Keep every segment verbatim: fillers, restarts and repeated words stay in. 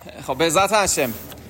خب به عزت هاشم.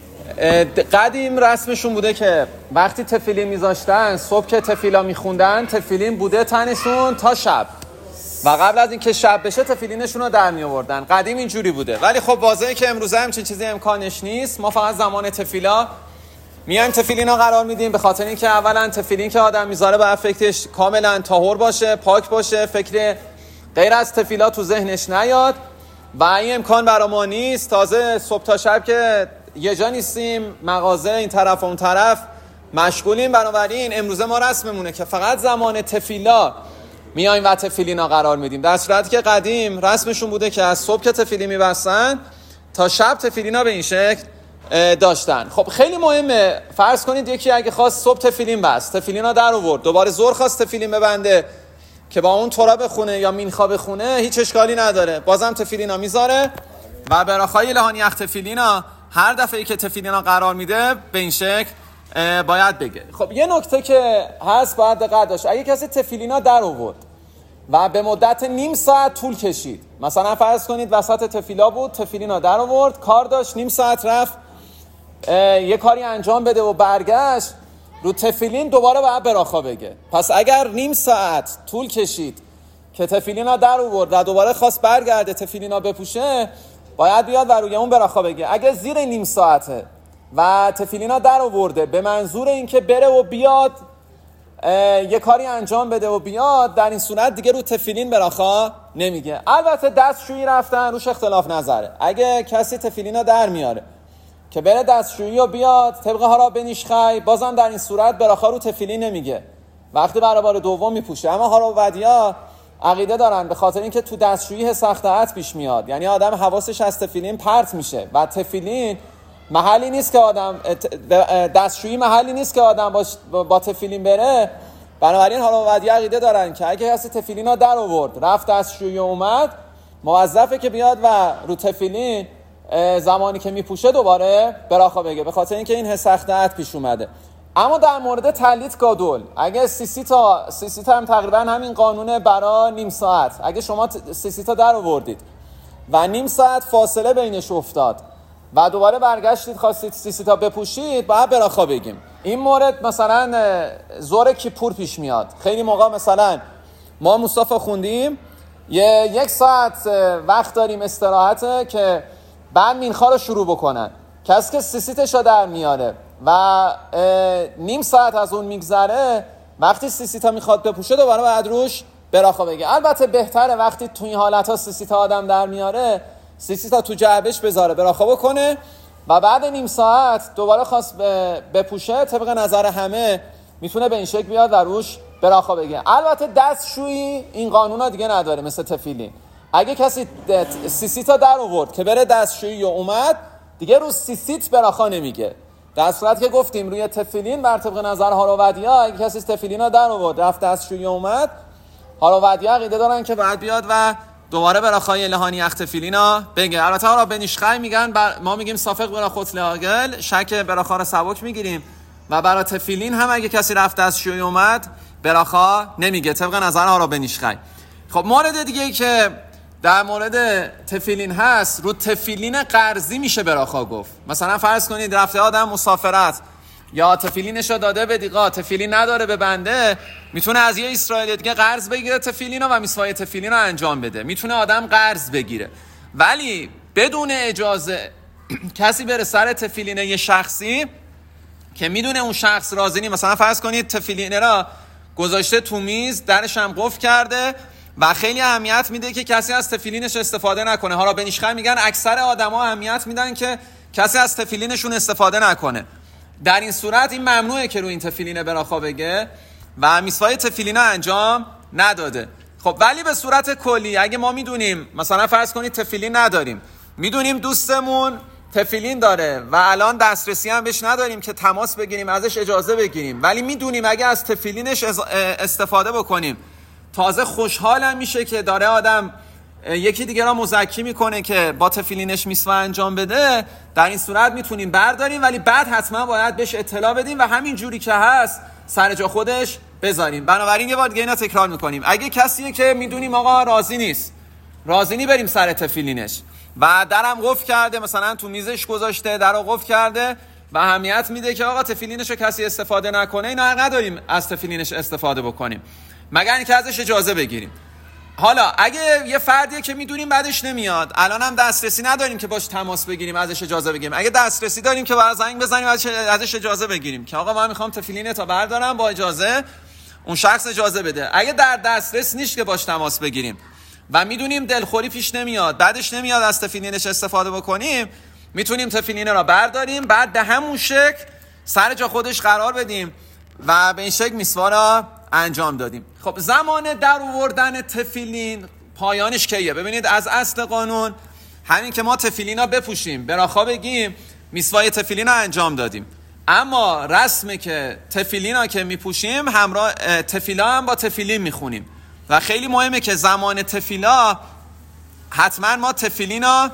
قدیم رسمشون بوده که وقتی تفیلین میذاشتن، صبح که تفیلا میخوندن، تفیلین بوده تنشون تا شب و قبل از اینکه شب بشه تفیلینشون رو در می آوردن. قدیم اینجوری بوده، ولی خب واضحه که امروزه همچین چیزی امکانش نیست. ما فقط زمان تفیلا میایم تفیلینا قرار میدیم، به خاطر اینکه اولا تفیلین که آدم میذاره باید فکرش کاملا طاهر باشه، پاک باشه، فکر غیر از تفیلا تو ذهنش نیاد و این امکان برای ما نیست. تازه صبح تا شب که یه جا نیستیم، مغازه این طرف و اون طرف مشغولیم، بنابراین امروزه ما رسممونه که فقط زمان تفیلا میایم و تفیلینا قرار میدیم، در صورتی که قدیم رسمشون بوده که از صبح که تفیلی میبستن تا شب تفیلینا به این شکل داشتن. خب خیلی مهمه، فرض کنید یکی اگه خواست صبح تفیلین بست، تفیلینا در آورد، دوباره ظهر خواست تفیلین ببنده که با اون تورا بخونه یا مینخا بخونه، هیچ اشکالی نداره، بازم تفیلینا میذاره و براخای لهانی اخ تفیلینا هر دفعه که تفیلینا قرار میده به این شکل باید بگه. خب یه نکته که هست باید دقت داشت، اگه کسی تفیلینا در آورد و به مدت نیم ساعت طول کشید، مثلا فرض کنید وسط تفیلا بود، تفیلینا در آورد، کار داشت، نیم ساعت رفت یه کاری انجام بده و برگشت، رو تفیلین دوباره باید براخا بگه. پس اگر نیم ساعت طول کشید که تفیلینا در آورد و دوباره خواست برگرده تفیلینا بپوشه، باید بیاد و روی اون براخا بگه. اگه زیر نیم ساعته و تفیلینا در آورده به منظور اینکه بره و بیاد یه کاری انجام بده و بیاد، در این صورت دیگه رو تفیلین براخا نمیگه. البته دستشویی رفتن روش اختلاف نظره، اگه کسی تفیلینا در میاره که بره دستشویی و بیاد طبق هارا بنیشخی، بازم در این صورت براخا رو تفیلین نمیگه، وقتی برای بار دوم میپوشه. اما هارا و ودیا عقیده دارن به خاطر اینکه تو دستشویی سخت‌عت پیش میاد، یعنی آدم حواسش از تفیلین پرت میشه و تفیلین محلی نیست که آدم دستشویی محلی نیست که آدم با, با تفیلین بره. بنابراین حالا ودی عقیده دارن که اگه کسی تفیلینا در آورد رفت دستشویی اومد، موظفه که بیاد و رو تفیلین زمانی که میپوشه دوباره براخا بگه، به خاطر اینکه این سخت‌عت پیش اومده. اما در مورد تلیت گادول، اگه سی سی تا سی سی تا هم تقریبا همین قانونه برای نیم ساعت، اگه شما سی سی تا در آوردید و نیم ساعت فاصله بینش افتاد و دوباره برگشتید خواستید سی سی تا بپوشید، باید براخا بگیم. این مورد مثلا ظهر کیپور پیش میاد. خیلی موقع مثلا ما مصطفی خوندیم یه یک ساعت وقت داریم استراحته که بعد مینخا رو شروع بکنن، کسی که سی سی تشو در میاره و نیم ساعت از اون میگذره، وقتی سی سی تا میخواد بپوشه دوباره باید روش براخا بگه. البته بهتره وقتی تو این حالت ها سی سی تا آدم در میاره، سی سی تا تو جعبش بذاره براخا بکنه و بعد نیم ساعت دوباره خواست بپوشه، طبق نظر همه میتونه به این شکل بیاد و روش براخا بگه. البته دستشویی این قانونا دیگه نداره مثل تفیلین. اگه کسی سی سی تا در آورد که بره دستشویی و اومد، دیگه رو سی سیت براخا نمیگه. در صورتی که گفتیم روی تفیلین بر طبق نظر هاروودیا، اگه کسی تفیلینا در آورد رفت دستشویی اومد، هاروودیا عقیده دارن که بعد بیاد و دوباره براخای لهانی اخ تفیلینا بگه. البته ها را بنیشخی میگن بر... ما میگیم صافق برا خطل آگل، شک براخا را سبک میگیریم و برای تفیلین هم اگه کسی رفت دستشویی اومد براخا نمیگه، طبق نظر ها را بنیشخی. خب مورد دیگه ای که در مورد تفیلین هست، رو تفیلین قرضی میشه براخا گفت. مثلا فرض کنید رفته آدم مسافرت یا تفیلینش رو داده به دیقا، تفیلین نداره به بنده، میتونه از یه اسرائیلی دیگه قرض بگیره تفیلینو و میسوای تفیلین رو انجام بده. میتونه آدم قرض بگیره، ولی بدون اجازه کسی بره سر تفیلین یه شخصی که میدونه اون شخص راضی نیست. مثلا فرض کنید تفیلین را گذاشته تو میز، درش هم قفل کرده و خیلی اهمیت میده که کسی از تفیلینش استفاده نکنه. حالا بنیشخی میگن اکثر آدما اهمیت میدن که کسی از تفیلینشون استفاده نکنه. در این صورت این ممنوعه که روی این تفیلین براخا بگه و میسوای تفیلینا انجام نداده. خب ولی به صورت کلی اگه ما میدونیم، مثلا فرض کنید تفیلین نداریم، میدونیم دوستمون تفیلین داره و الان دسترسی هم بهش نداریم که تماس بگیریم ازش اجازه بگیریم، ولی میدونیم اگه از تفیلینش استفاده بکنیم تازه خوشحالم میشه که داره آدم یکی دیگه را مزکی میکنه که با تفیلینش میسوا انجام بده، در این صورت میتونیم برداریم، ولی بعد حتما باید بهش اطلاع بدیم و همین جوری که هست سر جا خودش بذاریم. بنابراین یه بار دیگه اینا تکرار میکنیم. اگه کسیه که میدونیم آقا راضی نیست، راضی نی بریم سر تفیلینش و درم قفل کرده، مثلا تو میزش گذاشته، درو قفل کرده و اهمیت میده که آقا تفیلینش رو کسی استفاده نکنه، اینا نداریم از تفیلینش استفاده بکنیم مگر اینکه ازش اجازه بگیریم. حالا اگه یه فردیه که میدونیم بعدش نمیاد، الان هم دسترسی نداریم که باش تماس بگیریم ازش اجازه بگیریم، اگه دسترسی داریم که برای زنگ بزنیم ازش اجازه بگیریم که آقا من میخوام تفیلین تا بردارم، با اجازه اون شخص اجازه بده. اگه در دسترس نیست که باش تماس بگیریم و میدونیم دلخوری پیش نمیاد، بعدش نمیاد از تفیلینش استفاده بکنیم، میتونیم تفیلین را برداریم، بعد به همون شکل سر جا خودش قرار بدیم و به این شکل میسوا را انجام دادیم. خب زمان در آوردن تفیلین پایانش کیه؟ ببینید از اصل قانون همین که ما تفیلین را بپوشیم، براخا بگیم، میسوای تفیلین را انجام دادیم. اما رسمه که تفیلین را که میپوشیم همراه تفیلا هم با تفیلین میخونیم و خیلی مهمه که زمان تفیلا حتما ما تفیلین را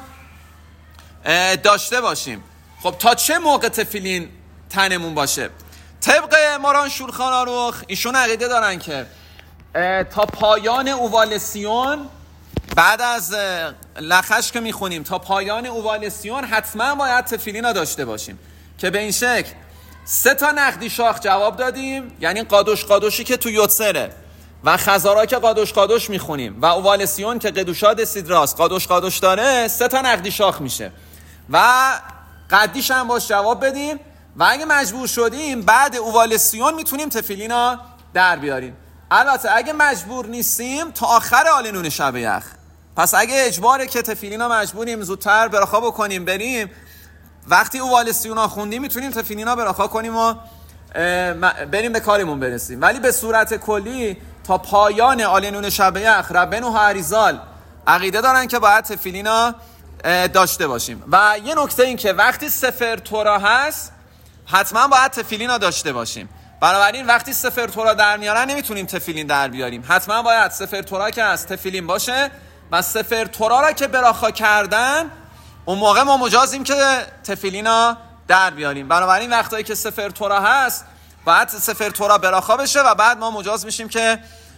داشته باشیم. خب تا چه موقع تفیلین تنمون باشه؟ طبق ماران شولخان آروخ ایشون عقیده دارن که تا پایان اووالسیون، بعد از لخش که میخونیم تا پایان اووالسیون حتما باید تفیلین را داشته باشیم که به این شکل سه تا نقدی شاخ جواب دادیم، یعنی قادوش قادوشی که تو یوتسره و خزارا که قادوش قادوش میخونیم و اووالسیون که قدوشاد سیدراست قادوش قادوش داره، سه تا نقدی شاخ میشه و قدیش هم باش جواب بدیم و اگه مجبور شدیم بعد اووالسیون میتونیم تفیلینا در بیاریم. البته اگه مجبور نیستیم تا آخر آلنون شب یخ. پس اگه اجباره که تفیلینا مجبوریم زودتر براخا بکنیم بریم، وقتی اووالسیونا خوندیم میتونیم تفیلینا براخا کنیم و بریم به کارمون برسیم. ولی به صورت کلی تا پایان آلنون شب یخ ربن و هریزال عقیده دارن که باید تفیلینا داشته باشیم. و یه نکته این که وقتی سفر تورا هست حتما باید تفیلین داشته باشیم. بنابراین وقتی سفر تورا در میارن نمیتونیم تفیلین در بیاریم، حتما باید سفر تورا که از تفیلین باشه و سفر تورا را که براخا کردن اون موقع ما مجازیم که تفیلین در بیاریم. بنابراین وقتایی که سفر تورا هست باید سفر تورا براخا بشه و بعد ما مجاز میشیم که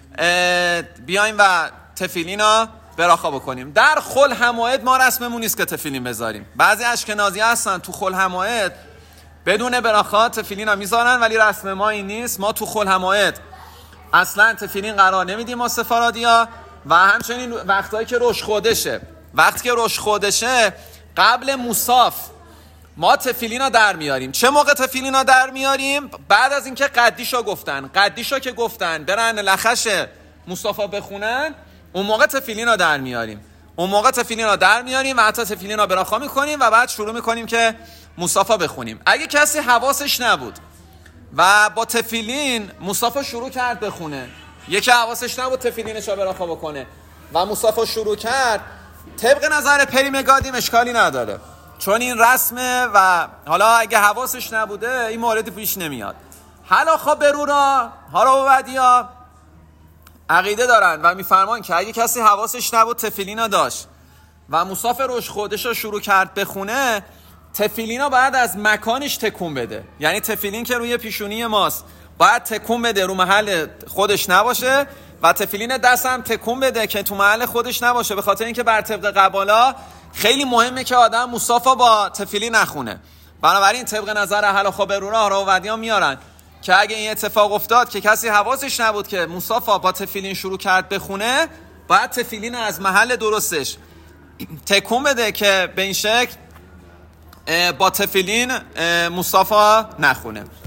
بیایم و تفیلین براخا بکنیم. در خل حماید ما رسممون نیست که تفیلین بذاریم. بعضی اشکنازی هستن تو خل حماید بدون براخا تفیلین ها میذارن، ولی رسم ما این نیست. ما تو خل حماید اصلا تفیلین قرار نمیدیم ما سفارادی ها و همچنین وقتایی که روش خودشه، وقتی که روش خودشه قبل مصاف ما تفیلین ها در میاریم. چه موقع تفیلین ها در میاریم؟ بعد از اینکه قدیشا گفتن قدیشا که گفتن برن لخش مصطفی بخونن، اون موقع تفیلین ها در میاریم. اون موقع تفیلین ها در میاریم و حتی تفیلین ها براخا میکنیم و بعد شروع میکنیم که مصطفی بخونیم. اگه کسی حواسش نبود و با تفیلین مصطفی شروع کرد بخونه، یکی حواسش نبود تفیلینش رو براخا بکنه و مصطفی شروع کرد، طبق نظر پریمگادیم اشکالی نداره، چون این رسمه و حالا اگه حواسش نبوده این موردی پیش نمیاد. حالا خب برورا هارا و بعدیا عقیده دارن و میفرمان که اگه کسی حواسش نبود تفیلینا داشت و مصطفی روش خودش رو شروع کرد بخونه، تفیلینا باید از مکانش تکون بده. یعنی تفیلین که روی پیشونی ماست باید تکون بده، رو محل خودش نباشه و تفیلین دست هم تکون بده که تو محل خودش نباشه، به خاطر اینکه بر طبق قبالا خیلی مهمه که آدم مصافا با تفیلین نخونه. بنابراین طبق نظر اهل خبرورا را و ودیان میارن که اگه این اتفاق افتاد که کسی حواسش نبود که مصافا با تفیلین شروع کرد بخونه، باید تفیلین از محل درستش تکون بده که به این شکل با تفیلین مصافا نخونه.